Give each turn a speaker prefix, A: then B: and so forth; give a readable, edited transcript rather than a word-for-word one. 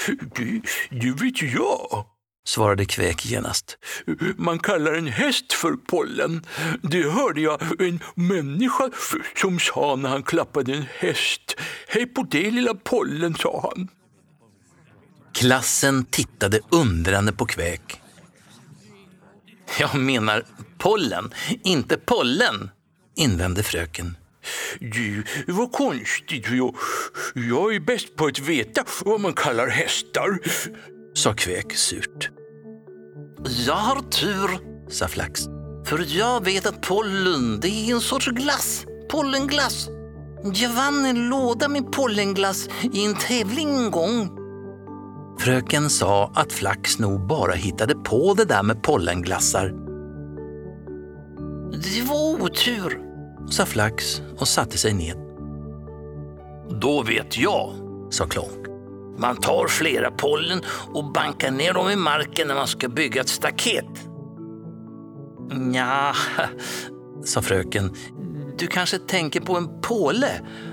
A: Det vet jag, svarade Kväk genast. Man kallar en häst för pollen. Det hörde jag en människa som sa när han klappade en häst. Hej på det lilla pollen, sa han.
B: Klassen tittade undrande på Kväk. Jag menar pollen, inte pollen, invände fröken.
A: Det var konstigt. Jag är bäst på att veta vad man kallar hästar,
B: sa Kväk surt.
C: Jag har tur, sa Flax. För jag vet att pollen, det är en sorts glass. Pollenglass. Jag vann en låda med pollenglass i en tävling en gång.
B: Fröken sa att Flax nog bara hittade på det där med pollenglassar.
C: Det var otur,
B: sa Flax och satte sig ned.
C: Då vet jag, sa Klonk. Man tar flera pollen och bankar ner dem i marken när man ska bygga ett staket.
B: Ja, sa fröken. Du kanske tänker på en påle